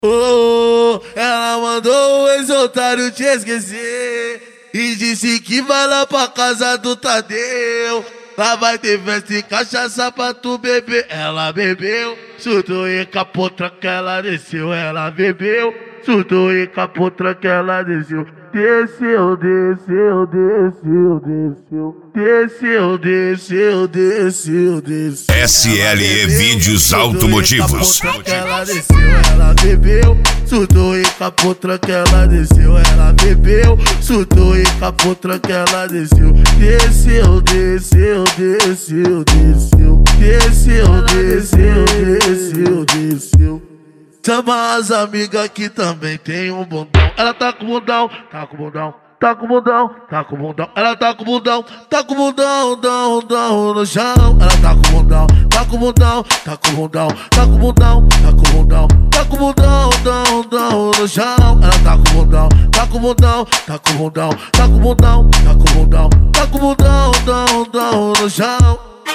Oh, ela mandou o ex-otário te esquecer e disse que vai lá pra casa do Tadeu. Lá vai ter festa e cachaça pra tu beber. Ela bebeu, surtou e capotra que ela desceu. Ela bebeu, surtou e capotra que ela desceu. Desceu, desceu, desceu, desceu. Desceu, desceu, desceu, desceu. SLE Vídeos Automotivos. Ela desceu, ela bebeu, surtou e capotra que ela desceu. Ela bebeu, surtou e capotra que ela desceu. Desceu, desceu, desceu, desceu. Desceu, desceu, desceu, desceu. Chama as amigas que também tem um bundão. Ela tá com bundão, tá com bundão, tá com bundão, tá com bundão. Ela tá com bundão, tá com bundão, dão, dão no chão. Ela tá com bundão, tá com bundão, tá com bundão, tá com bundão, tá com bundão, tá com bundão, dão, dão no chão. Ela tá com bundão, tá com bundão, tá com bundão, tá com bundão, tá com bundão, tá com bundão, dão, dão no chão.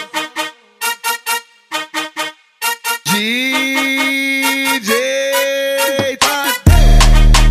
DJ Tadeu.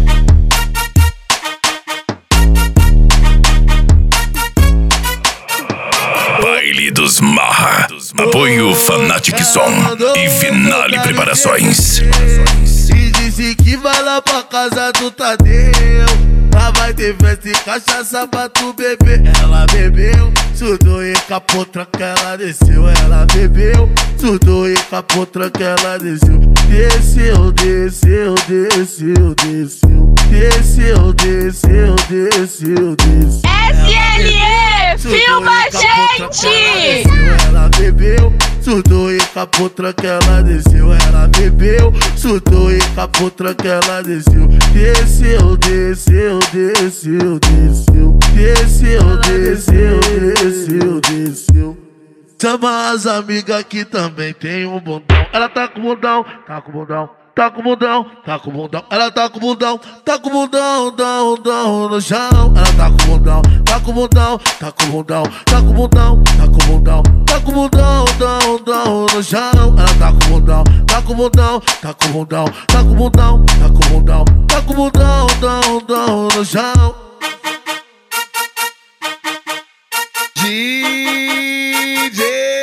Baile dos Marra. Apoio Fanatic Som e Finale Preparações. E disse que vai lá pra casa do Tadeu. Lá vai ter festa e cachaça pra tu beber. Ela bebeu, surtou e capotra que ela desceu. Ela bebeu, surtou e capotra que ela desceu. Desceu, desceu, desceu, desceu. Desceu, desceu, desceu, desceu. SLE, filma a gente! Ela bebeu, surtou e capotra que ela desceu. Ela bebeu, surtou e capotra que ela desceu. Desceu, desceu, desceu, desceu. Desceu, desceu, desceu, desceu. Chama as amigas que também tem um bundão. Ela tá com bundão, tá com bundão, tá com bundão, tá com bundão. Ela tá com bundão, tá com bundão, dão, dão no chão. Ela tá com bundão, tá com bundão, tá com bundão, tá com bundão, tá com bundão, tá com bundão, dão, dão no chão. Ela tá com bundão, tá com bundão, tá com bundão, tá com bundão, tá com bundão, tá com bundão, dão, dão no chão. DJ